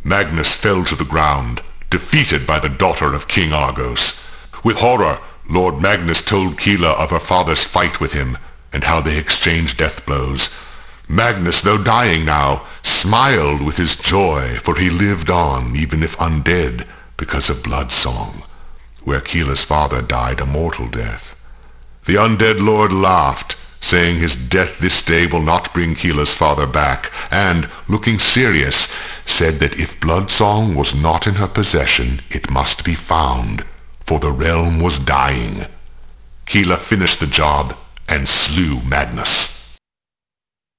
Magnus fell to the ground, defeated by the daughter of King Argos. With horror, Lord Magnus told Kila of her father's fight with him, and how they exchanged death blows. Magnus, though dying now, smiled with his joy, for he lived on, even if undead, because of Blood Song, where Kila's father died a mortal death. The undead lord laughed, saying his death this day will not bring Kila's father back, and, looking serious, said that if Blood Song was not in her possession, it must be found, for the realm was dying. Kila finished the job and slew Magnus.